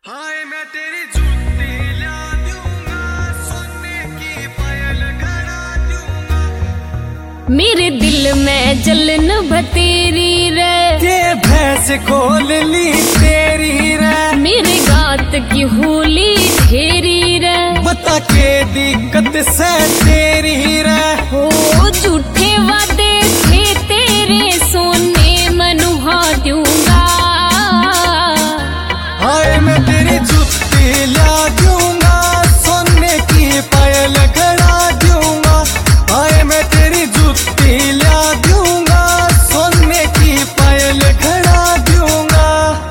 हाय मैं तेरी जूती ला दूंगा, सोने की पायल गड़ा दूंगा। मेरे दिल में जलन बतेरी रे, ये भैंस खोल ली तेरी रे। मेरे गात की होली ढेरी रे, बता के दिक्कत से तेरी रे। हो झूठे वादे थे तेरे, सोने मनुहा दूंगा। हाय मैं तेरी जूती ला दूंगा, सोने की पायल गड़ा दूंगा। हाय मैं तेरी जूती ला दूंगा, सोने की पायल गड़ा दूंगा।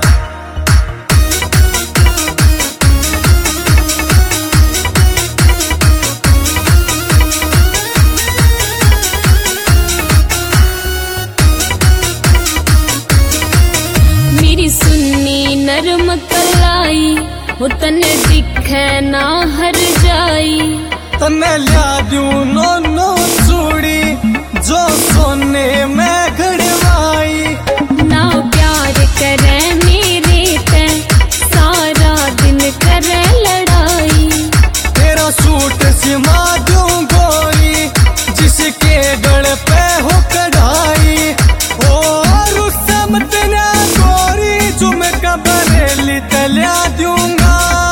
मेरी सुन्नी नरम कलाई, हो तने दिखे ना हर जाई। तने ला दूं नो चूड़ी, जो सोने में घड़वाई। ना प्यार करे मेरे ते, सारा दिन करे लड़ाई। तेरा सूट सिमा दूं गोरी, जिसके गल पे हो कढ़ाई। और उस समतना गोरी, जो मैं कबरेली तला दूंगा।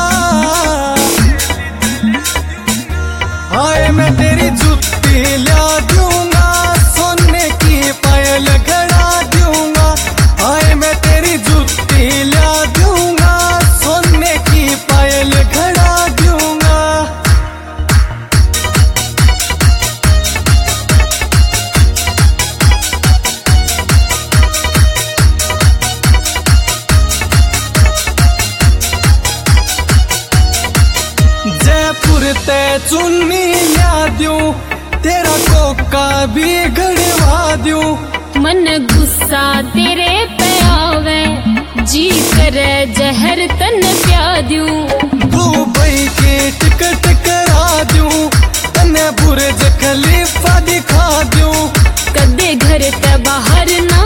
हाय मैं तेरी जूती ला दूंगा, सोने की पायल गड़ा दूंगा। हाय मैं तेरी जूती ला दूंगा, सोने की पायल गड़ा दूंगा। जयपुर ते चुन्नी ला दूं, तेरा कोका भी गड़वा दूं। मन गुस्सा तेरे पे आवे, जी करे जहर तन प्या दूं। दुबई की टिकट करा दूं, तने बुर्ज खलीफा दिखा दूं। कदे घर ते बाहर ना